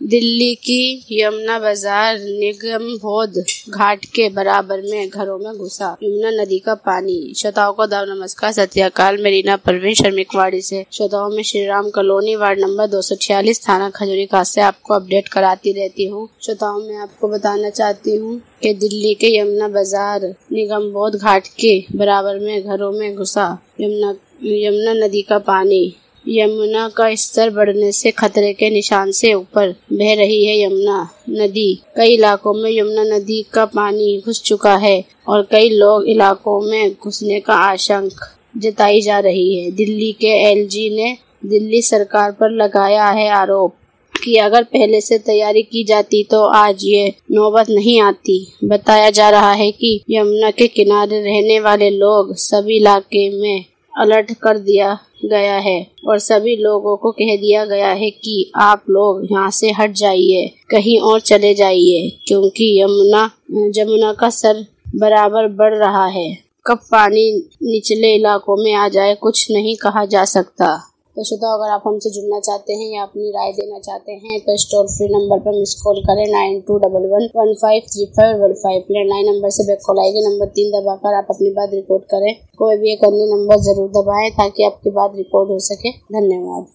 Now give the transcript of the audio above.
दिल्ली की यमुना बाजार निगमबोध घाट के बराबर में घरों में घुसा यमुना नदी का पानी। श्रोताओं को दाव नमस्कार, सत श्री अकाल। मैं रीना परवीन शर्मिकवाड़ी से श्रोताओं में Shri Ram colony ward number 246 थाना खजूरी खास से आपको अपडेट कराती रहती हूँ। श्रोताओं मैं आपको बताना चाहती हूँ कि दिल्ली के यमुना बाजार निगमबोध घाट के बराबर में घरों में घुसा यमुना नदी का पानी। यमुना का स्तर बढ़ने से खतरे के निशान से ऊपर बह रही है यमुना नदी। कई इलाकों में यमुना नदी का पानी घुस चुका है और कई लोग इलाकों में घुसने का आशंका जताई जा रही है। दिल्ली के एलजी ने दिल्ली सरकार पर लगाया है आरोप कि अगर पहले से तैयारी की जाती तो आज ये नौबत नहीं आती। बताया जा रहा है कि यमुना के किनारे रहने वाले लोग सभी इलाके में अलर्ट कर दिया गया है और सभी लोगों को कह दिया गया है कि आप लोग यहाँ से हट जाइए, कहीं और चले जाइए, क्योंकि यमुना का स्तर बराबर बढ़ रहा है। कब पानी निचले इलाकों में आ जाए कुछ नहीं कहा जा सकता। तो श्रोताओ, अगर आप हमसे जुड़ना चाहते हैं या अपनी राय देना चाहते हैं तो इस टोल फ्री नंबर पर मिस कॉल करें 9211153515। लैंडलाइन नंबर से बैक कॉल आएगी। नंबर 3 दबाकर आप अपनी बात रिकॉर्ड करें। कोई भी एक अन्य नंबर जरूर दबाएं ताकि आपकी बात रिकॉर्ड हो सके। धन्यवाद।